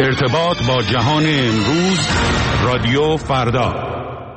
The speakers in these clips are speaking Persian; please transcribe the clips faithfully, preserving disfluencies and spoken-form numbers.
ارتباط با جهان امروز، رادیو فردا.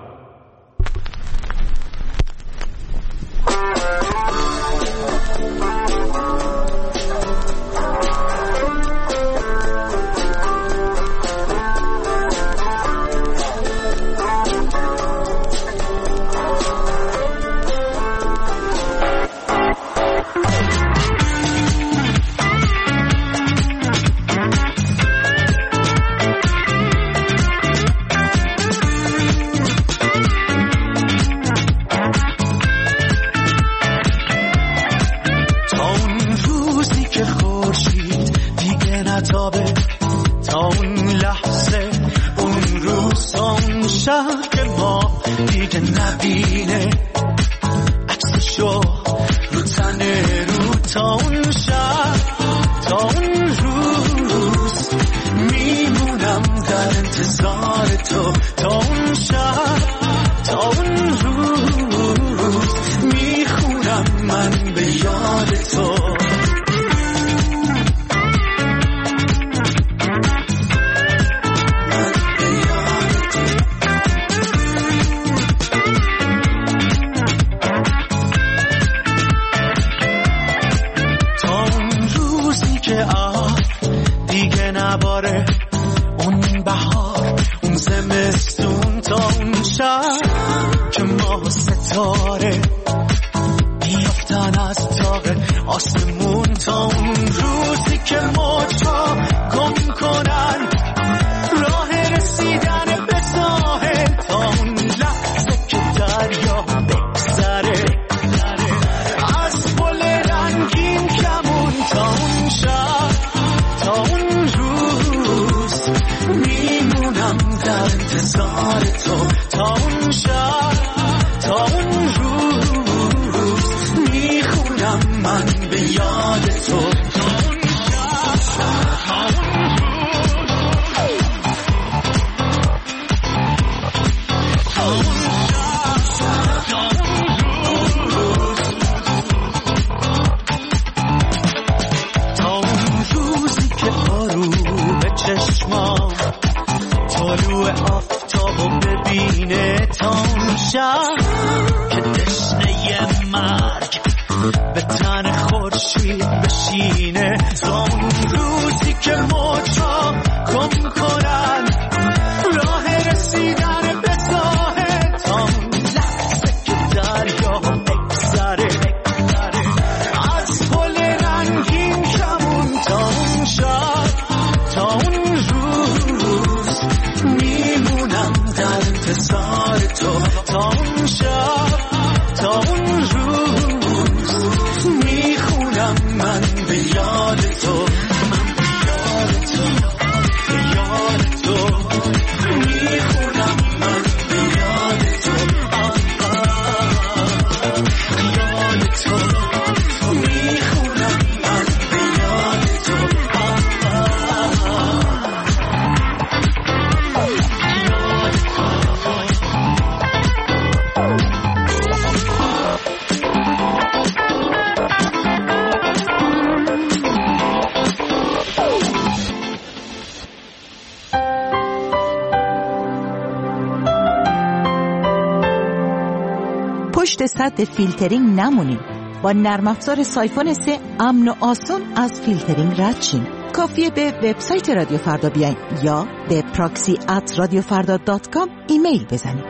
پشت سد فیلترینگ نمونید. با نرم افزار سایفون سه امن و آسان از فیلترینگ رد شین. کافیه به وبسایت رادیو فردا بیاین یا به پراکسی ات رادیو فردا دات کام ایمیل بزنید.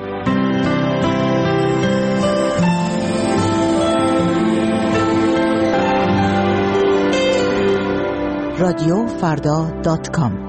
رادیو فردا دات کام.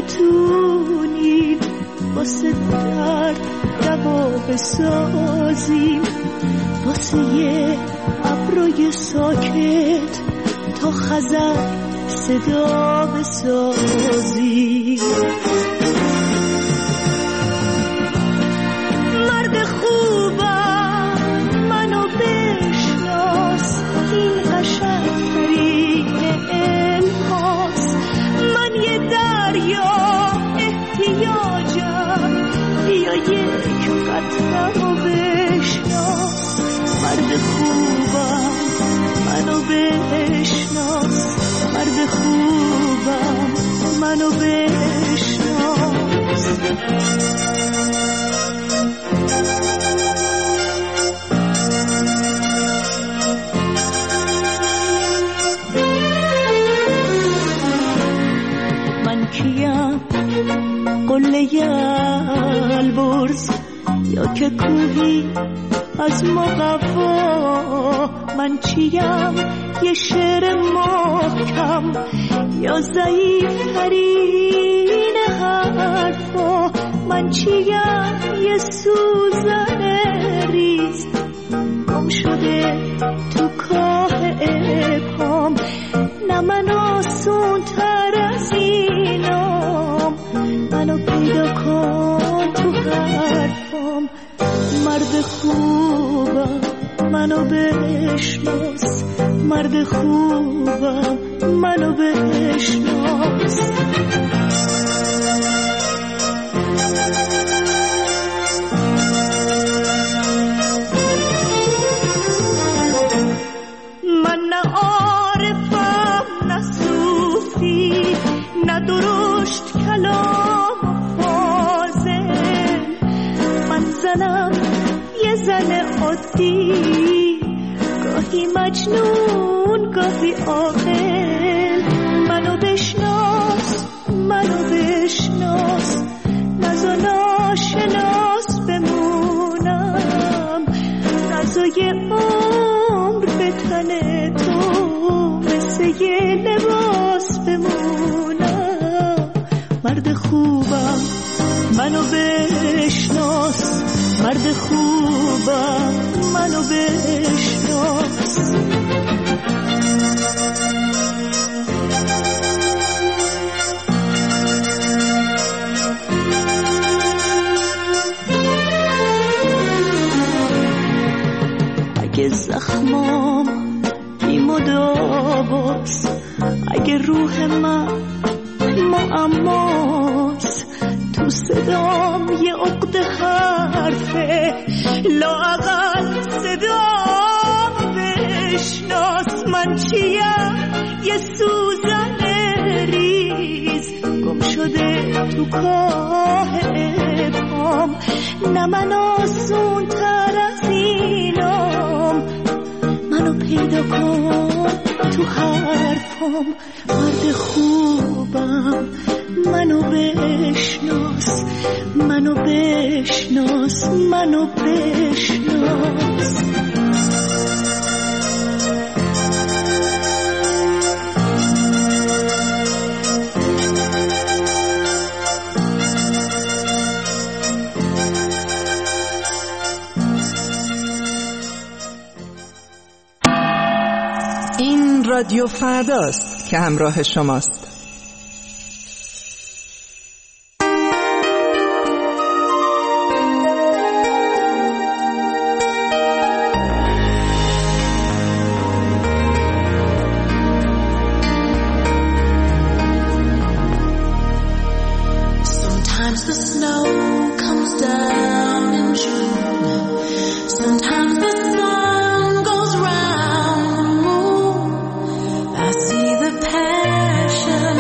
بتونیم واسه درد دوا بسازیم، واسه یه ابروی ساکت تا خزر صدا بسازیم. مرد خوبم منو بشناس، این قشنگ‌ترین الهاست. من یه دریا احتیاجم، بیا یک قطره رو بشناس. مرد خوبم منو بشناس، مرد خوبم منو بشناس. من کیم؟ قله البرز یا که کوهی از مقوا؟ من چیم؟ یه شعر محکم یا ضعیف ترین حرفا؟ من چیم؟ یه سوزن ریز گم شده تو کاه ابهام. نه من آسون تر از اینام، منو پیدا کن تو حرفام. مرد خوبم منو بشناس، مرد خوبم منو بشناس. من نه عارفم نه صوفی، نه درشت کلام فاضل. من زنم یه زن عادی، گاهی مجنون گاهی عاقل. منو بشناس منو بشناس، نزا ناشناس بمونم. نزای عمر به تن تو مثل یه لباس بمونم. مرد خوبم منو بشناس، مرد خوبم منو بشناس. اگه زخمام بی مداواست، اگه روح من معماست، تو صدام یه عقد حرفه، لااقل صدام بشناس. من چیم؟ یه سوزن ریز گم شده تو کاه ابهام. نه من آسون تر از اینام، منو پیدا کن تو حرفام. مرد خوبم منو بشناس، منو بشناس، منو بشناس. این رادیو فرداست که همراه شماست. Passion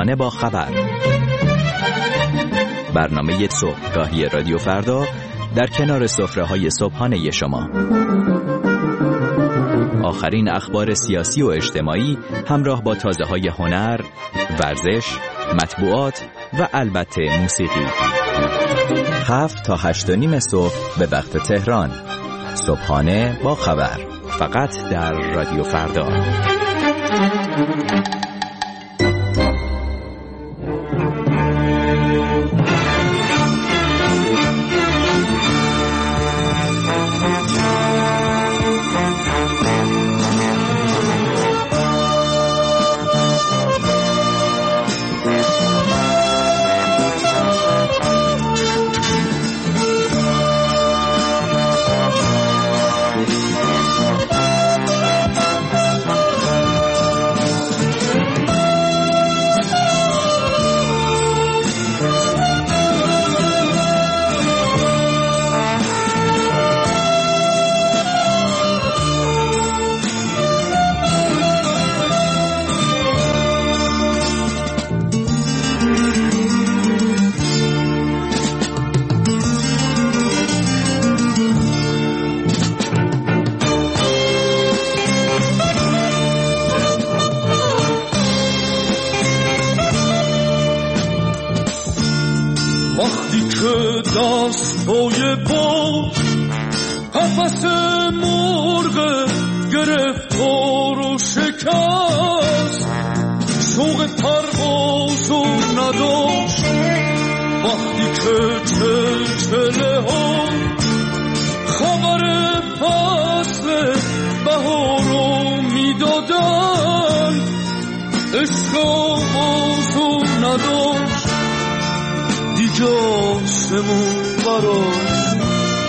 صبحانه با خبر، برنامه صبحگاهی رادیو فردا در کنار سفره‌های صبحانه شما. آخرین اخبار سیاسی و اجتماعی همراه با تازه‌های هنر، ورزش، مطبوعات و البته موسیقی. هفت تا هشت و نیم صبح به وقت تهران. صبحانه با خبر، فقط در رادیو فردا. دستای با قفس مرغ گرفتار و شکست، شوق پرواز و نداشت وقتی که چلچله ها خبر فصل بهار رو میدادن. عشق آغازو نداشت دیگه آسمون براش،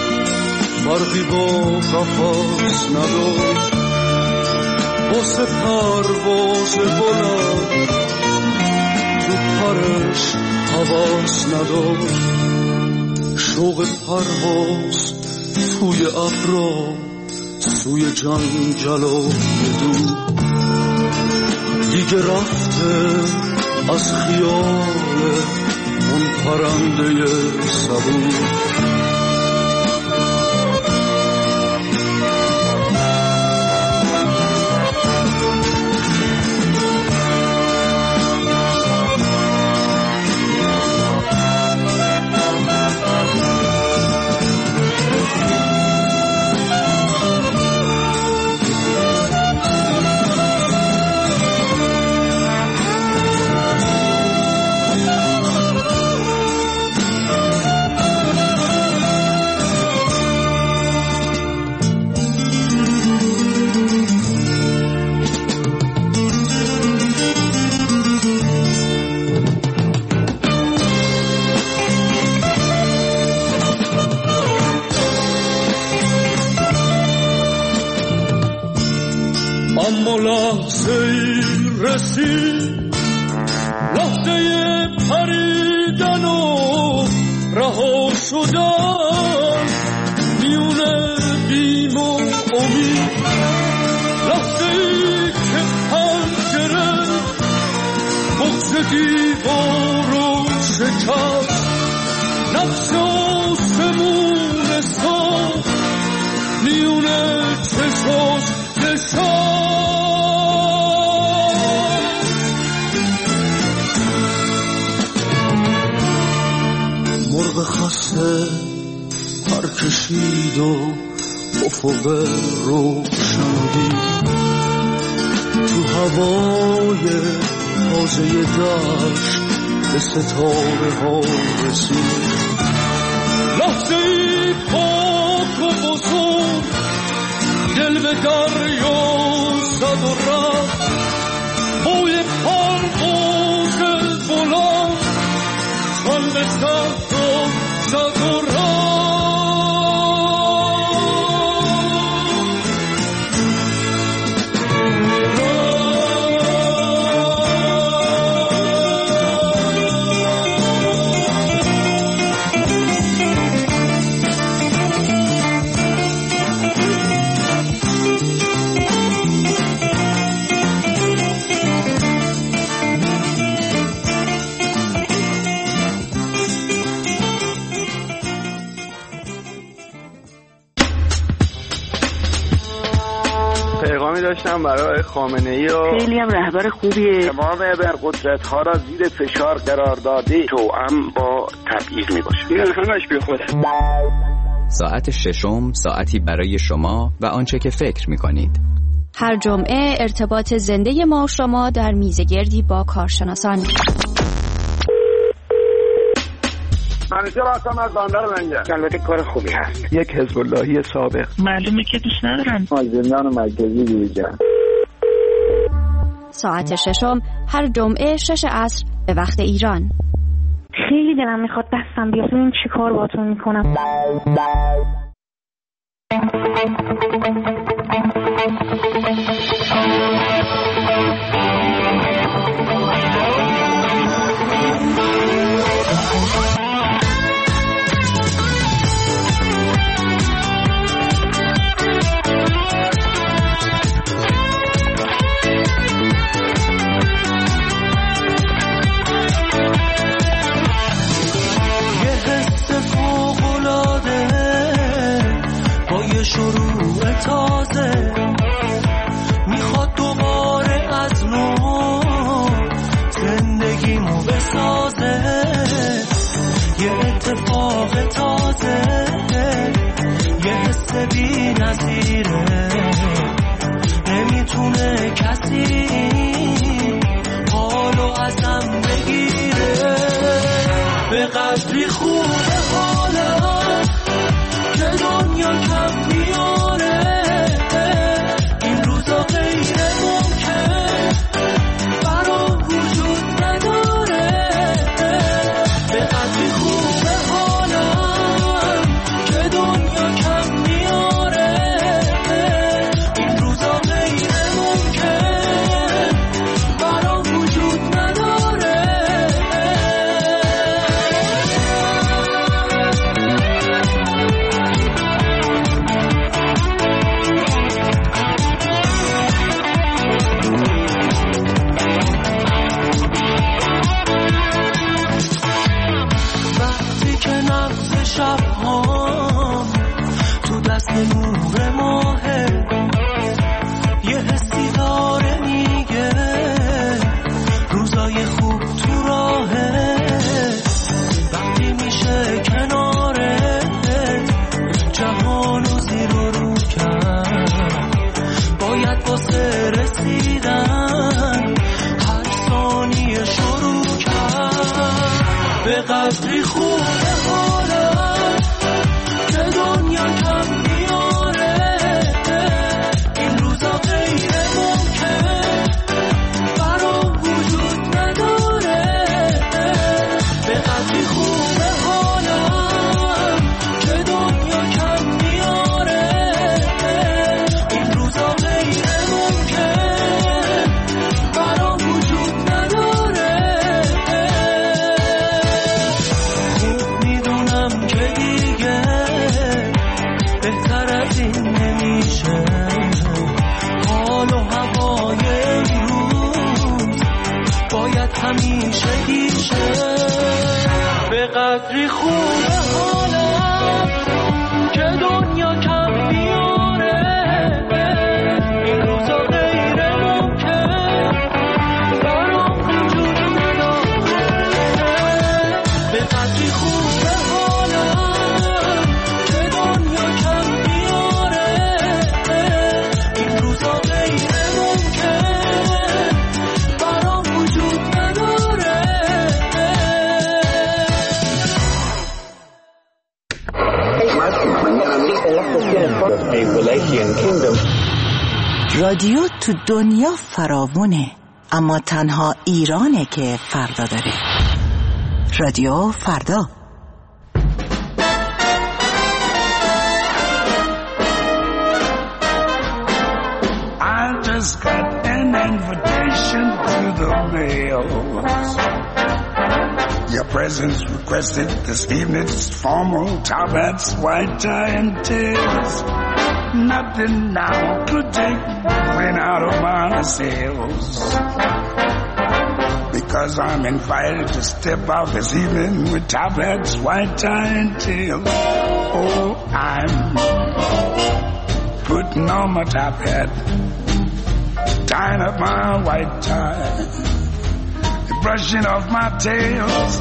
برقی با قفص نداشت واسه پرواز بلند، تو پرش حواس نداشت. شوق پرواز توی ابرا سوی جنگل و دور دیگه رفته از خیال اون پرنده صبور. اما لحظه ای رسید، لحظه پریدن و رها شدن میون بیم و امید، لحظه ای که پنجره بغض دیوار رو شکست، نفس آسمون ساخت میون چشاش نشست. مرغ خسته پر کشید و افق روشنی تو هوای تازه دشت به ستاره ها رسید. لحظه ای پاک و بزرگ دل به دریا زد و رفت، بوی پرواز بلند چون به صحرا زد و رفت. داشتم برای خامنه‌ای و خیلی هم رهبر خوبیه. تمام ابرقدرت‌ها را زیر فشار قرار داده، توأم با تبعیض میباشه. این همش بی خوده. ساعت ششم ساعتی برای شما و آنچه که فکر می‌کنید. هر جمعه ارتباط زنده ما و شما در میزگردی با کارشناسان. منیجر هستم از بندر منجر. البته کار خوبی هست. یک حزب اللهی سابق. معلومه که دوست ندارن. از زندان مرکزی بیرون. ساعت ششم هر جمعه شش عصر به وقت ایران. خیلی دلم میخواد دستم بیاد ببین چی کار باهاتون میکنم. شروع تازه میخواد دوباره از نو زندگیمو بسازه، یه اتفاق تازه، یه حس بی نظیره، نمیتونه کسی حالو ازم بگیره. به قدری خوبه حالم که دنیا کم میاره، این روزا غیر ممکن برام وجود نداره. به قدری خوبه حالم که دنیا کم میاره، این روزا غیر ممکن برام وجود نداره. شب‌ها تو دست نور ماهه، یه حسی داره میگه روزای خوب تو راهه. وقتی میشه کناره جهانو زیر و رو کرد، باید واسه رسیدن هر ثانیه شروع کرد. به قدری خوبه حالم که دنیا کم میاره، این روزا غیر ممکن برام وجود نداره. به قدری خوبه حالم که دنیا کم میاره، این روزا غیر ممکن برام وجود نداره. خوب میدونم که دیگه بهتر از این نمیشه، حال و هوای امروز باید همیشه گیشه. به قدری خوبه حالم که دنیا کم میاره، این روزا غیر ممکن برام وجود نداره. به قدری خوبه حالم که دنیا کم میاره، این روزا غیر ممکن برام وجود نداره. رادیو تو دنیا فراوونه، اما تنها ایرانه که فردا داره. رادیو فردا. I just got an invitation to the mail. Your presence requested this evening's formal top hats, white tie and tails. Nothing now could take the wind out of my sails, because I'm invited to step out this evening with top hats, white tie and tails. Oh, I'm putting on my top hat, tying up my white tie, brushing off my tails.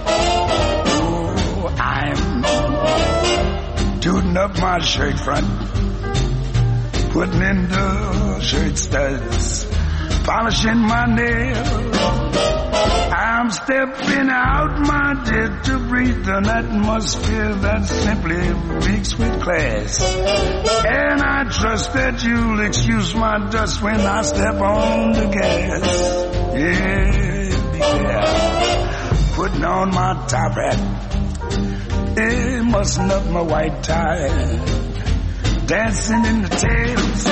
Oh, I'm tooting up my shirt front, putting in the shirt studs, polishing my nails. I'm stepping out, my dear, to breathe an atmosphere that simply reeks with class. And I trust that you'll excuse my dust when I step on the gas. Yeah, yeah. Putting on my top hat, yeah, mussing up my white tie, dancing in the tails.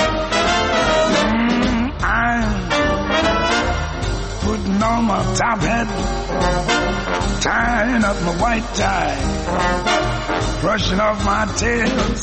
Mm, I'm putting on my top hat, tying up my white tie, brushing off my tails.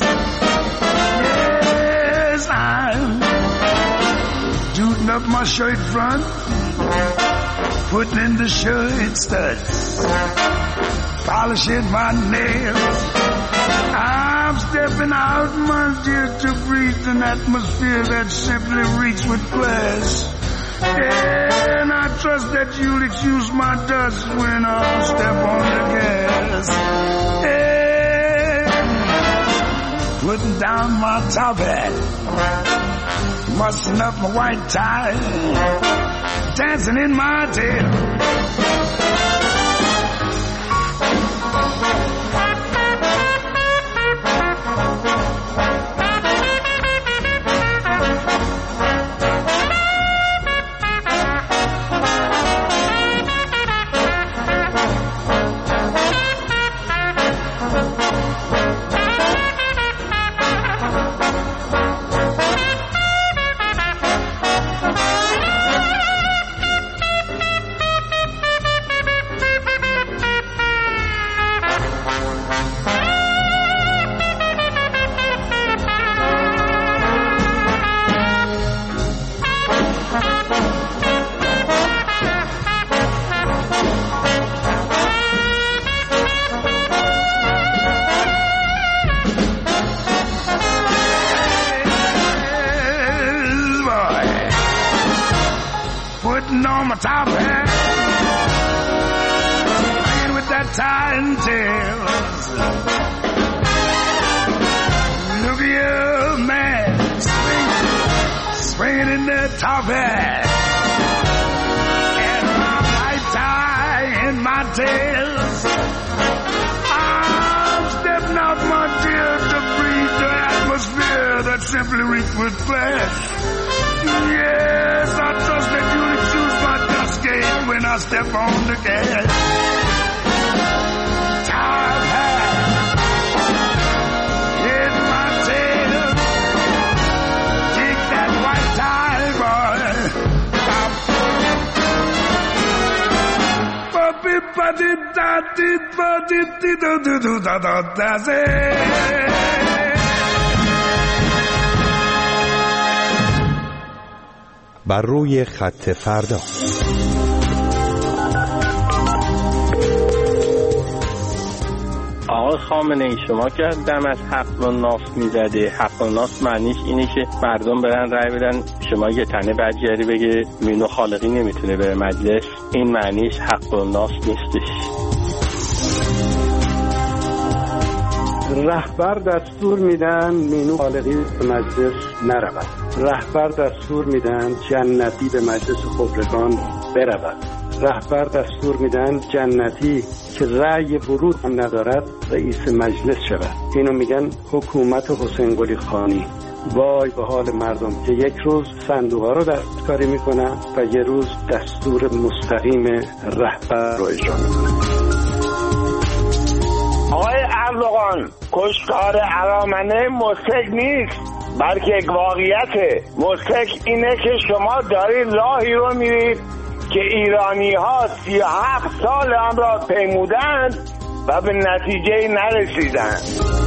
Yes, I'm tooting up my shirt front, putting in the shirt studs, polishing my nails. I'm stepping out, my dear, to breathe an atmosphere that simply reeks with glass. And I trust that you'll excuse my dust when I step on the gas. And putting down my top hat, mussing up my white tie, dancing in my tail. Putting on my top hat, playing with that tie and tails. Look at you, man, swinging, swinging in that top hat, and my white tie and my tails. I'm stepping out, my dear, to breathe the atmosphere that simply reeks with flesh. Yes, I trust that you'll excuse my dust gate when I step on the gas. Top hat, hit my tail, take that white tie, boy. بر روی خط فردا. آقای خامنه‌ای، شما که دم از حق و ناس میزده، حق و ناس معنیش اینه که مردم برن رای بدن، شما یه تنه بدجری بگه مینو خالقی نمیتونه بره مجلس، این معنیش حق و ناس نیستش. رهبر دستور میدن مینو خالقی به مجلس نرود. رهبر دستور میدن جنتی به مجلس خبرگان برود. رهبر دستور میدن جنتی که رأی ورود هم ندارد رئیس مجلس شود. اینو میگن حکومت حسین قلی خانی. وای به حال مردم که یک روز صندوق‌ها رو دستکاری میکنن و یه روز دستور مستقیم رهبر رو اجرا میکنن. آقای اردوغان، کشتار ارامنه مسلک نیست بلکه یک واقعیته. مسلک اینه که شما دارید راهی رو میرید که ایرانی ها سی و هفت سال هم را پیمودند و به نتیجه نرسیدند.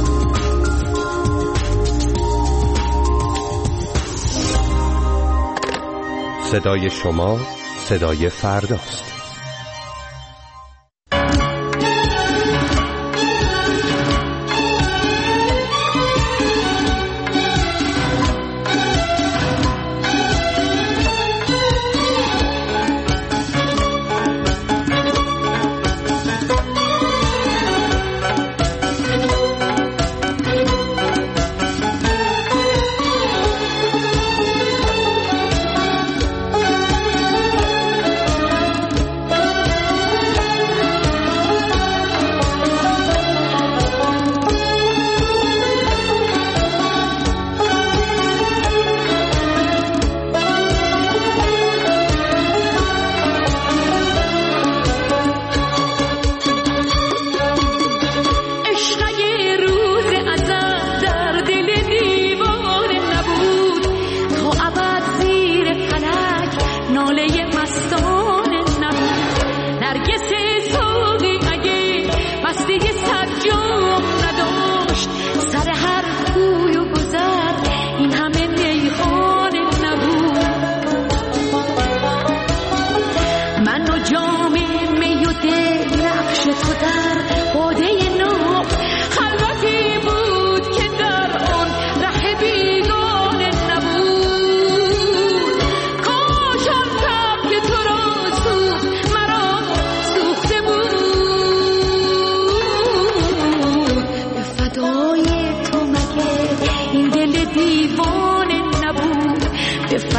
صدای شما صدای فرداست.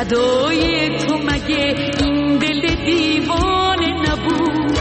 فدای تو مگه این دل دیوانه نبود.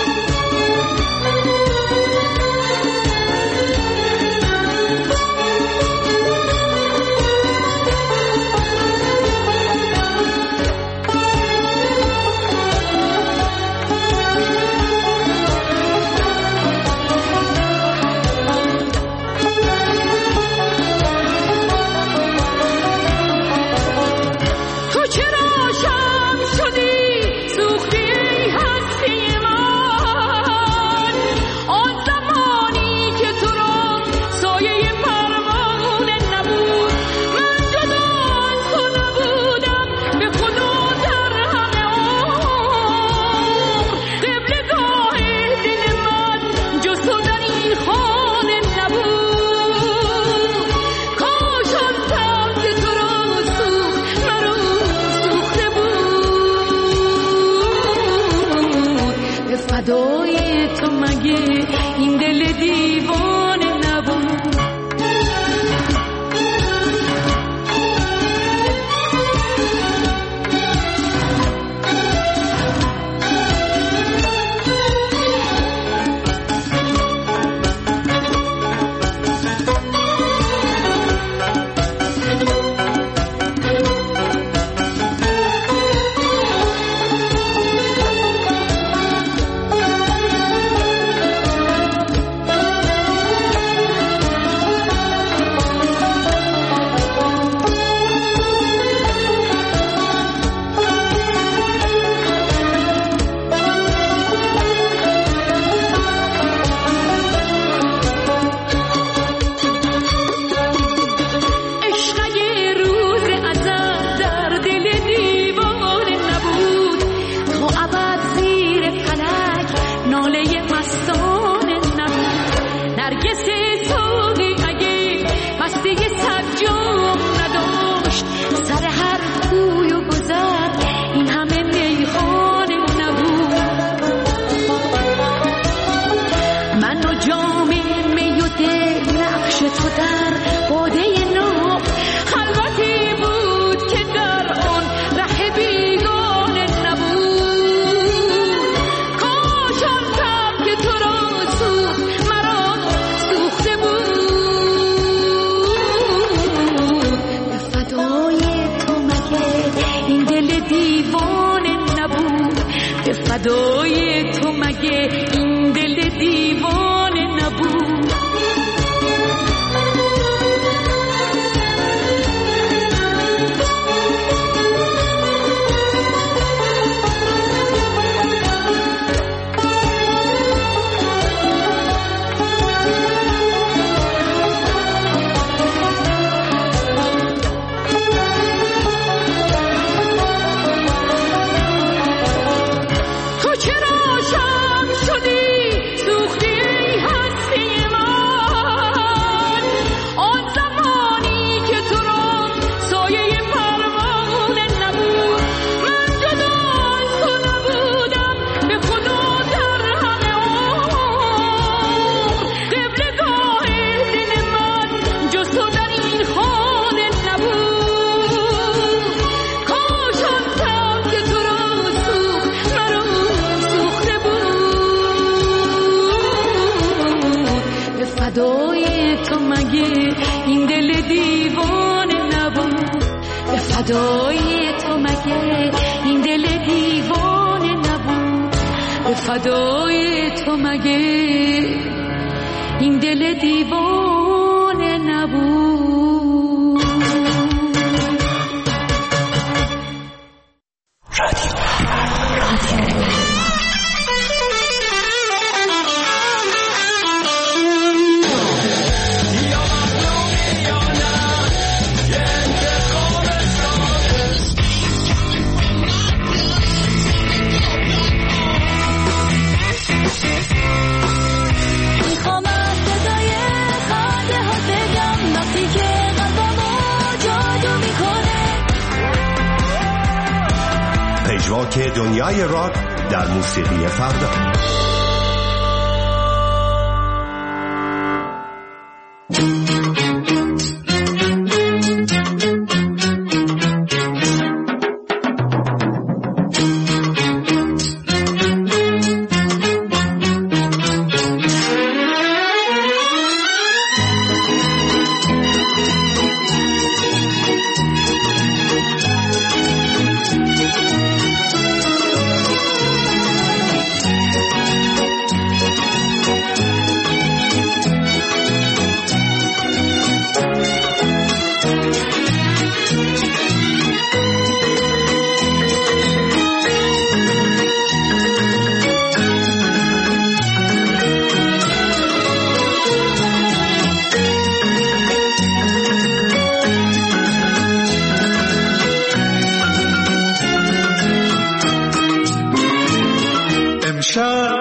فدای تو مگه این دل دیوانه نبود. فدای تو مگه این دل دیوانه نبود. فدای تو مگه این دل دیوانه نبود. فدای تو مگه این دل دیوانه نبود. فدای تو مگه این دل دیوانه نبود. رادیو رادیو که دنیای راک در موسیقی فردا.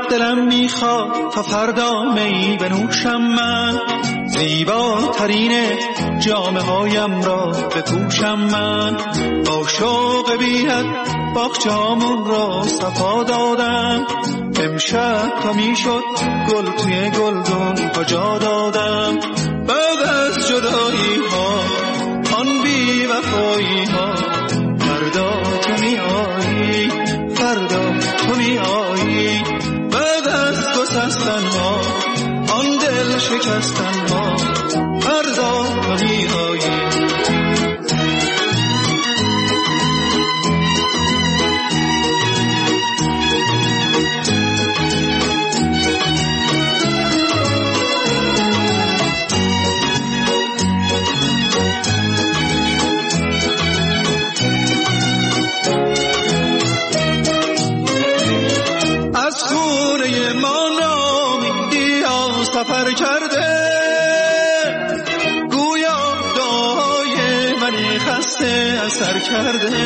دلم میخواد تا فردا می بنوشم من، زیباترین جامه هایم را بپوشم من. با شوق بیت باغچه‌هامون را صفا دادم، امشب تا میشد گل توی گلدون ها جا دادم. بعد از جدایی ها آن بی وفایی ها، فردا تو می آیی، فردا تو می آیی. بعد از گسستن ها آن دل شکستن ها، فردا تو می آیی. سفر کرده گویا دعای من خسته اثر کرده.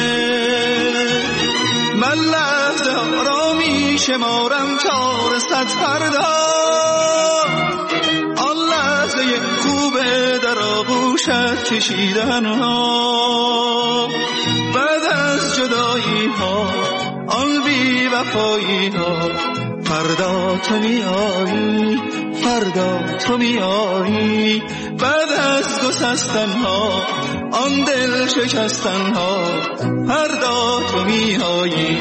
من لحظه را می شمارم تا رسد فردا، آن لحظه خوبه در آغوشت کشیدن ها. بعد از جدایی ها آن بی وفایی ها، فردا تو می آیی، فردا تو می آیی. بعد از گسستن ها آن دل شکستن ها، فردا تو می آیی.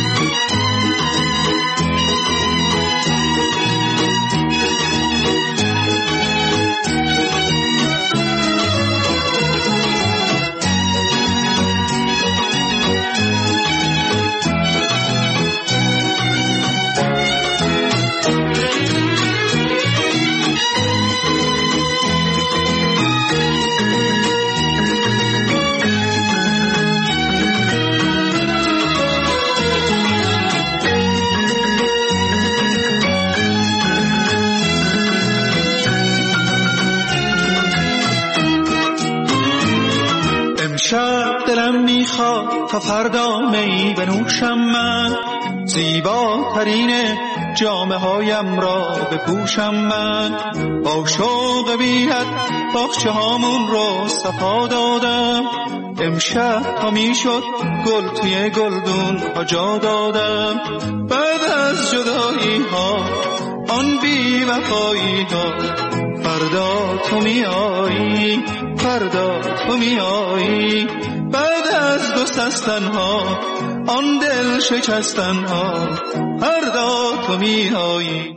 شب دلم میخواد تا فردا می بنوشم من، زیباترین جامه هایم را بپوشم من. با شوق بیت باغچه هامون رو صفا دادم، امشب تا میشد گل توی گلدون ها جا دادم. بعد از جدایی ها آن بی وفایی ها، فردا تو می آیی، فردا تو می آیی. بعد از گسستن ها آن دل شکستن ها، فردا تو می آیی.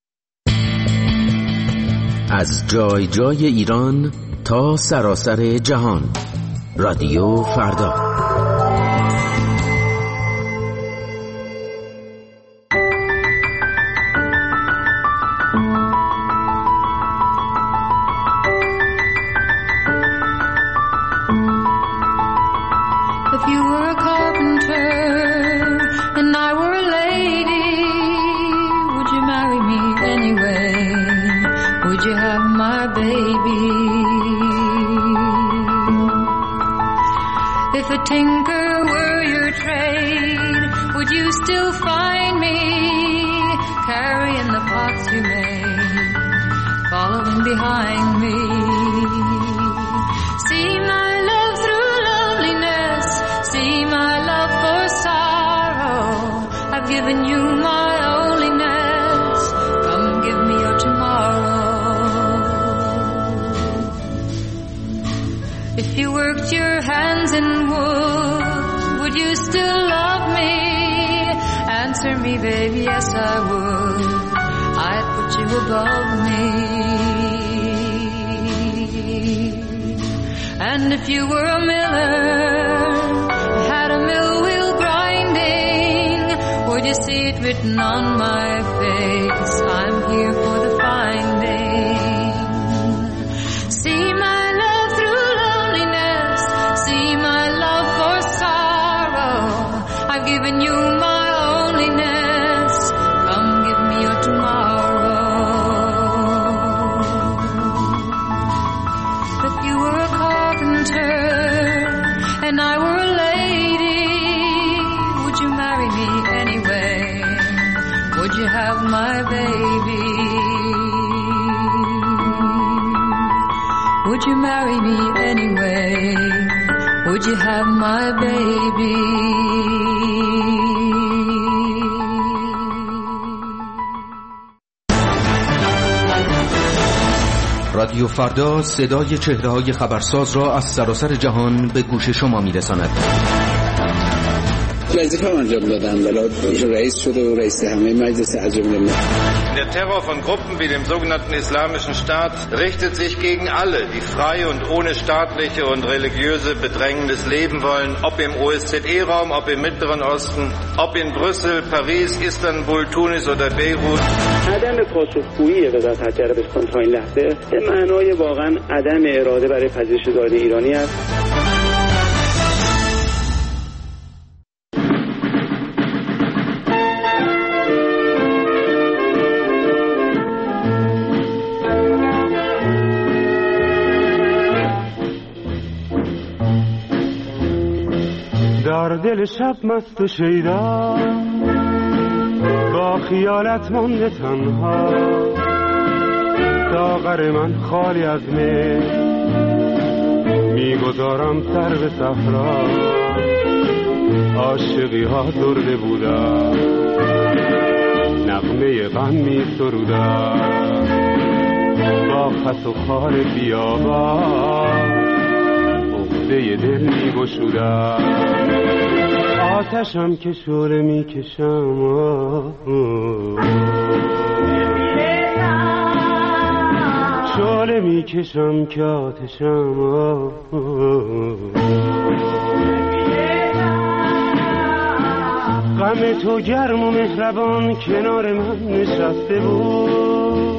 از جای جای ایران تا سراسر جهان، رادیو فردا. If a tinker were your trade, would you still find me carrying the pots you made, following behind me? See my love through loneliness, see my love for sorrow. I've given you my onlyness, come give me your tomorrow. If you worked your hands in wood, would you still love me? Answer me, baby, yes I would. I'd put you above me. And if you were a miller, had a mill wheel grinding, would you see it written on my face? I'm here for the finding. See my love through loneliness, see my love for sorrow. I've given you my onlyness, come give me your tomorrow. If you were a carpenter and I were a lady, would you marry me anyway? Would you have my baby? Would you marry me anyway? Would you have my baby? رادیو فردا صدای چهره‌های خبرساز را از سراسر جهان به گوش شما می‌رساند. وظیفه انجام دادم، ولی رئیس شده و رئیس همه مجلس عجم ملت. Der Terror von Gruppen wie dem sogenannten Islamischen Staat richtet sich gegen alle, die frei und ohne staatliche und religiöse Bedrängnis leben wollen, ob im O S Z E-Raum, ob im Mittleren Osten, ob in Brüssel, Paris, Istanbul, Tunis oder Beirut. عدم پاسخگویی وزارت خارجه عربستان تا این لحظه به معنای واقعا عدم اراده برای پذیرش زایده ایرانی است. در دل شب مست و شیدا با خیالت مانده تنها، ساغر من خالی از می میگذارم سر به صحرا. عاشقی ها درده بودن، نغمه غم می سرودن، با خس و خار بیابان عقده دل می گشودن. آتشم که شعله می کشم، شعله می کشم که آتشم. غم تو گرم و مهربان کنار من نشسته بود،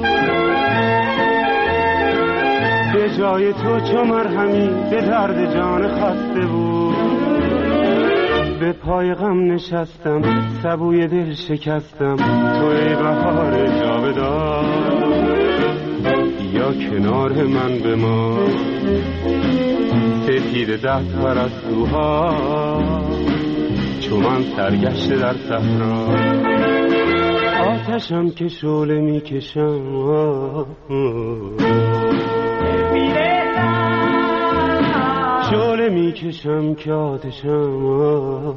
به جای تو چو مرهمی به درد جان خسته بود. به پای غم نشستم، سبوی دل شکستم، تو ای بهار جاودان یا کنار من بمان. سپید دست پرستوها چو من سرگشته در صحرا. آتشم که شعله می کشم، شعله می کشم که آتشم.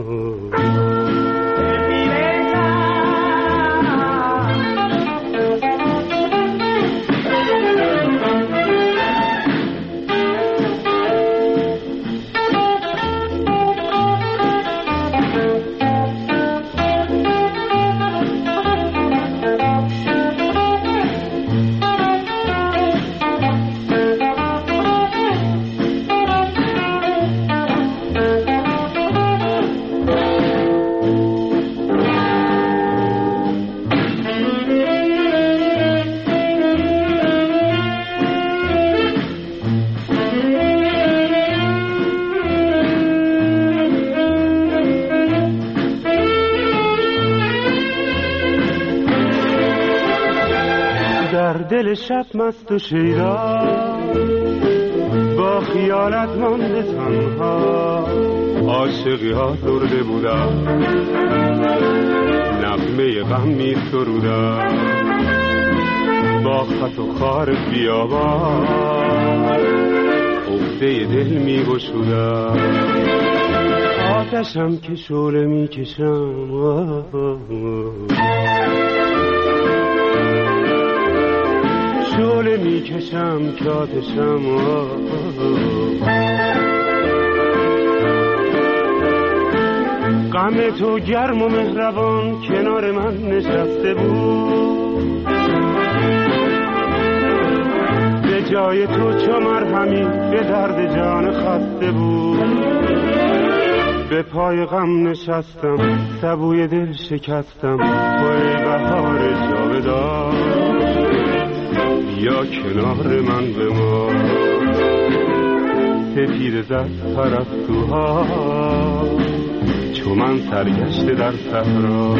دل شب مست و شیدا با خیالت مانده تنها. عاشقی ها درده بودن، نغمه غم می سرودن، با خط و خار بیابان عقده دل می گشودن. آتشم که شعله می کشم، شعله می کشم که آتشم. غم تو گرم و مهربان کنار من نشسته بود، به جای تو چو مرهمی به درد جان خسته بود. به پای غم نشستم، سبوی دل شکستم، تو ای بهار جاودان یا کنار من بمان. سپید زد پرستوها چو من سرگشته در صحرا.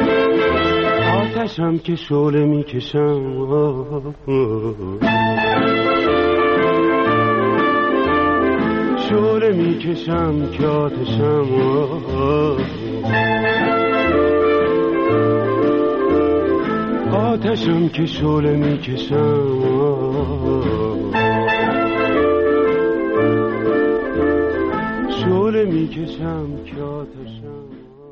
آتشم که شعله می کشم، شعله می کشم که آتشم. آتشم که شعله میکشم شعله میکشم که آتشم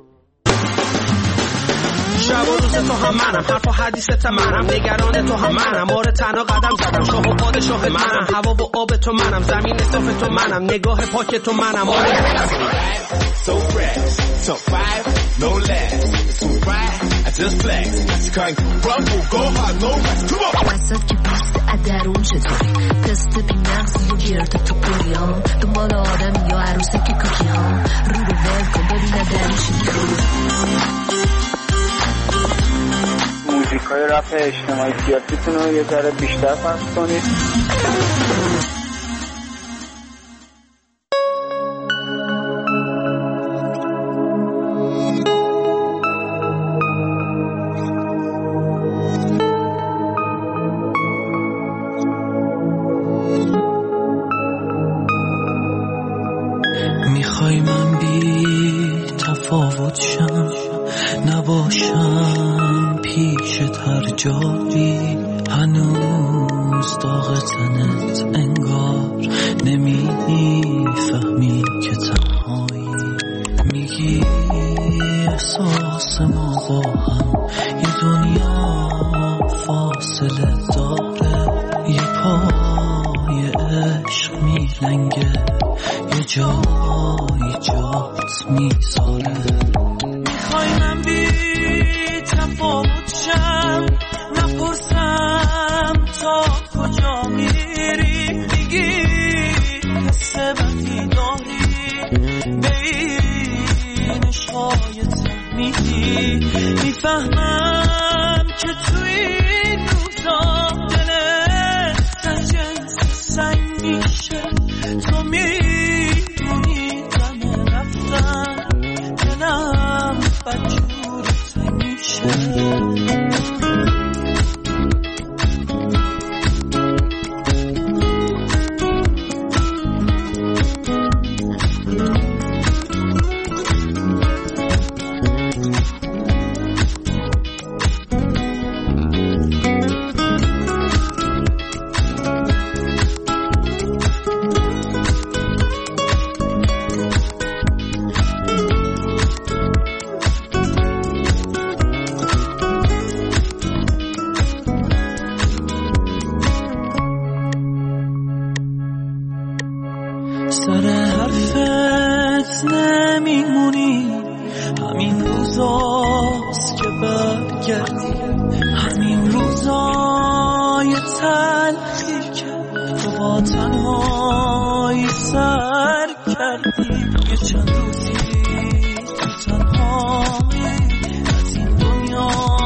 شب و روز تو هم منم حرف و حدیثت منم نگران تو هم منم آره تنها قدم زدم شاه و پادشاه منم هوا و آب تو منم زمین صاف تو منم نگاه پاک تو منم آره So fresh, so five, no less. So right, I just flex. Can't rumble, go hard, no rest. Come on. وسط که پست ادرون چطوری تست بی مغزی و گرد تو پوریام دنبال آدم یا عروسه که کوکی ها رو به ول کن ببینه درش موزیک های رپ اجتماعی سیاسیتون رو یه ذره بیشتر پخش کنید. میخوای من بی تفاوت شم نباشم پیشت هر جایی هنوز داغ تنت انگار نمیفهمی که تنهایی میگی احساس ما با هم یه دنیا فاصله داره یه پای عشق میلنگه یه جایی جات میذاره میخوای من بی تفاوت شم نپرسم تا کجا میری میگی حس بدی داری بین شایت میگی میفهمم که توی این روزا دلت از جنس سنگ میشه تو میدونی دم رفتن دلم بدجورت میشه سر حرفت نمیمونی همین روزاست که برگردی همین روزای تلخی که تو با تنهایی سر کردی یه چند روزی تو تنهایی از این دنیا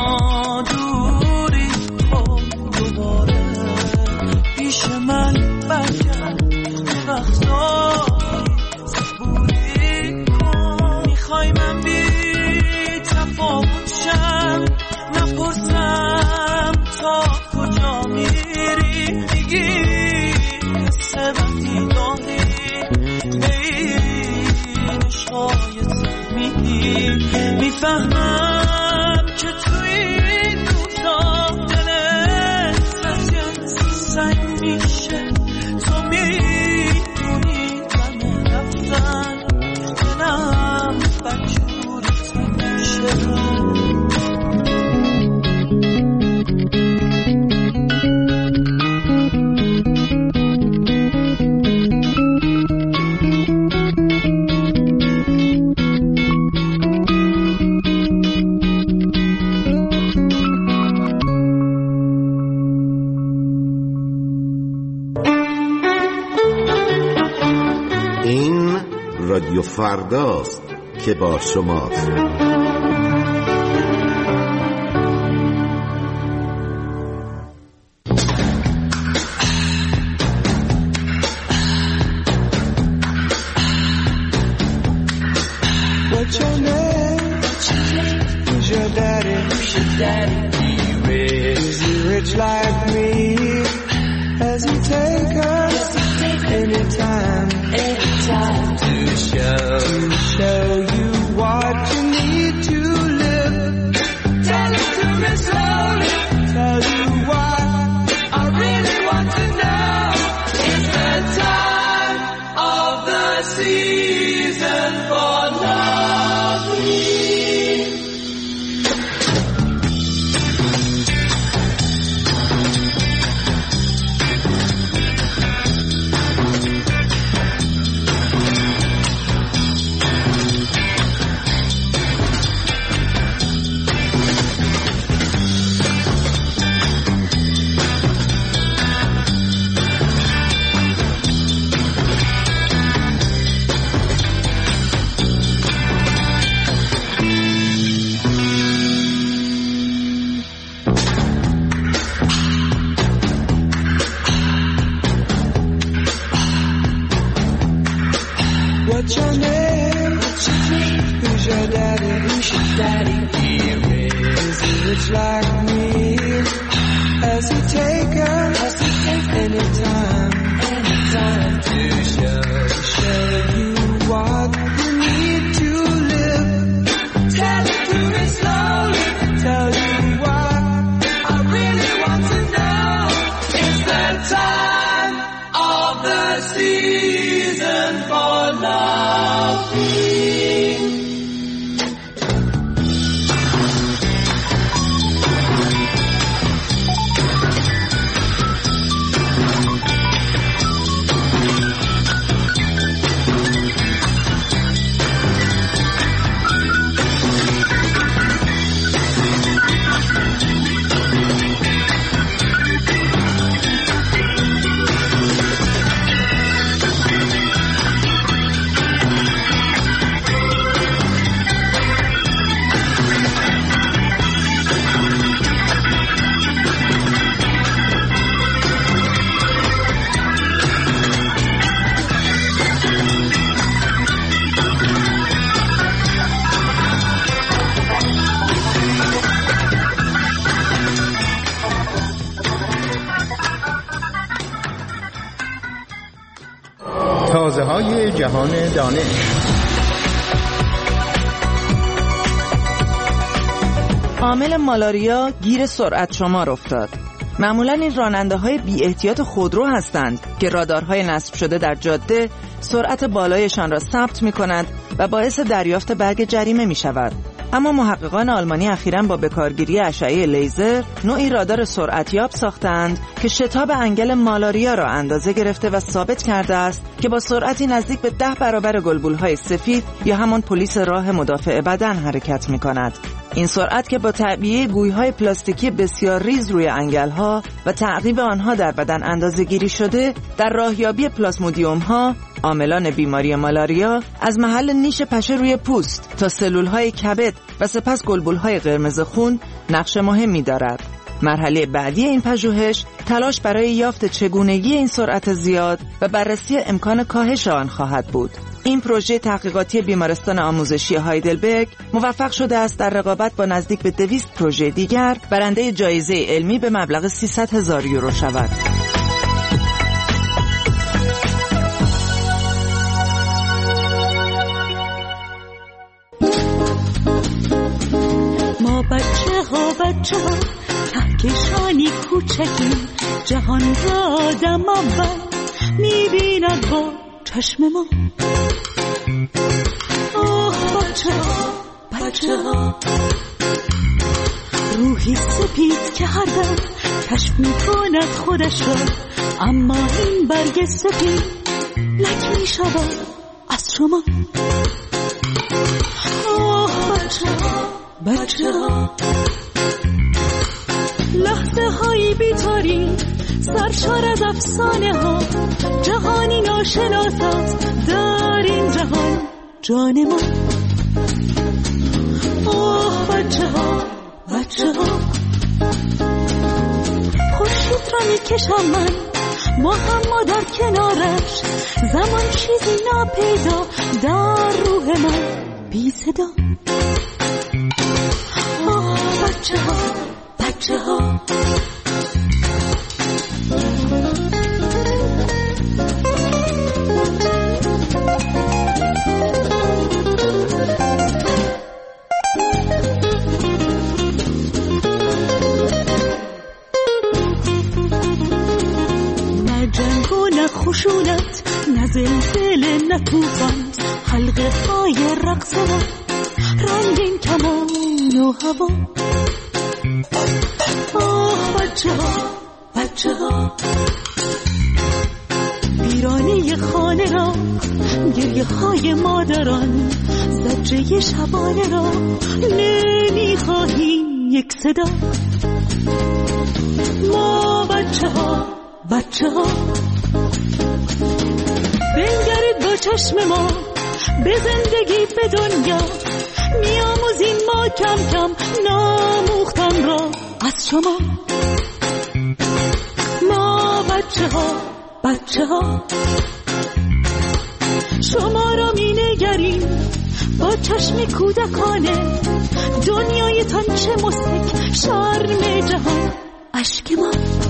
دوری کن دوباره پیش من برگرد صبوری کن میخوای من بی تفاوت شم نپرسم تا کجا میری میگی حس بدی داری بین شایت میگی میفهمم که توی این روزا دلت از جنس سنگ میشه تو میری این رادیو فرداست که با شماست. What's your name? Who's your daddy? Who's your daddy? Rich. Is he rich like me? Has he take us anytime? Anytime to show to show you what you need to live. Tell it to me slowly. What's your name? Who's your daddy? Who's your daddy? Is he rich like me? Has he taken any time, any time to show, show you what you need to live? Tell it to me slowly, tell you what I really want to know. It's the time of the season for loving. تازه های جهان دانش. عامل مالاریا گیر سرعت شمار افتاد. معمولاً این راننده های بی احتیاط خودرو هستند که رادارهای نصب شده در جاده سرعت بالایشان را ثبت می کند و باعث دریافت برگ جریمه می شود. اما محققان آلمانی اخیراً با بکارگیری اشعه لیزر نوعی رادار سرعتیاب ساختند که شتاب انگل مالاریا را اندازه گرفته و ثابت کرده است که با سرعتی نزدیک به ده برابر گلبولهای سفید یا همان پلیس راه مدافع بدن حرکت می کند. این سرعت که با تعبیه گویهای پلاستیکی بسیار ریز روی انگل‌ها و تعقیب آنها در بدن اندازه‌گیری شده در راهیابی پلاسمودیوم‌ها، عاملان بیماری مالاریا، از محل نیش پشه روی پوست تا سلول‌های کبد و سپس گلبولهای قرمز خون نقش مهمی دارد. مرحله بعدی این پژوهش تلاش برای یافت چگونگی این سرعت زیاد و بررسی امکان کاهش آن خواهد بود. این پروژه تحقیقاتی بیمارستان آموزشی هایدلبرگ موفق شده است در رقابت با نزدیک به دویست پروژه دیگر برنده جایزه علمی به مبلغ سیصد هزار یورو شود. ما بچه ها بچه ها کهکشانی کوچکی جهان را آدم اول میبیند با چشم ما. آه بچه ها بچه ها روحی سپید که هر دم کشف میکند خودش را، اما این برگ سپید لک میشود از شما. آه بچه ها بچه ها لحظه هایی بیتاری سرشار از افسانه ها، جهانی ناشناس است در این جهان جان ما. آه بچه ها بچه ها خورشید را میکشم من با هم ما در کنارش، زمان چیزی ناپیدا در روح من بی صدا. آه بچه ها بچه ها نه جنگ و نه خشونت، نه زلزله نه طوفان، حلقه های رقص و رنگین کمان و هوا. آه بچه ها بچه ها ویرانه خانه را، گریه های مادران، زجه شبانه را نمیخواهیم یک صدا. ما بچه ها بچه ها بنگرید با چشم ما به زندگی به دنیا، میاموزیم ما کم کم ناموختن را از شما. ما بچه ها بچه ها شما را می نگریم با چشم کودکانه، دنیایتان چه مستک شرم جهان اشک ما.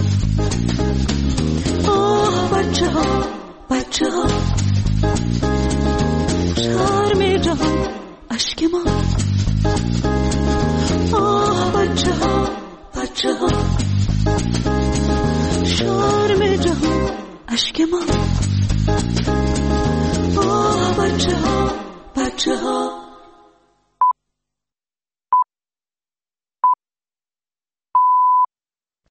آه بچه ها بچه ها شرم جهان اشک ما. آه بچه ها بچه ها شرم جهان اشک ما. آه بچه ها بچه ها